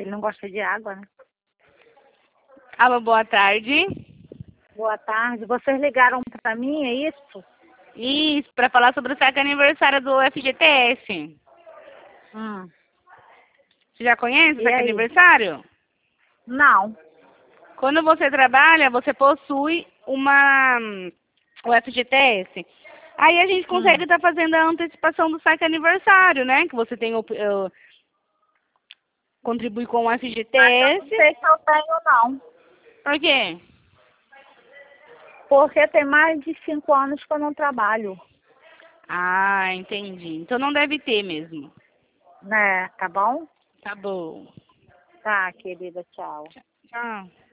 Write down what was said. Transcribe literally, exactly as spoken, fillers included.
Ele não gosta de água, né? Alô, boa tarde. Boa tarde. Vocês ligaram pra mim, é isso? Isso, para falar sobre o saque aniversário do F G T S. Hum. Você já conhece o E saque aí? aniversário? Não. Quando você trabalha, você possui uma o F G T S. Aí a gente consegue Hum. estar fazendo a antecipação do saque aniversário, né? Que você tem o uh, contribui com o Mas eu não F G T S. sei se eu tenho, não. Por quê? Porque tem mais de cinco anos que eu não trabalho. Ah, entendi. Então não deve ter mesmo. Né? Tá bom? Tá bom. Tá, querida. Tchau. Tchau.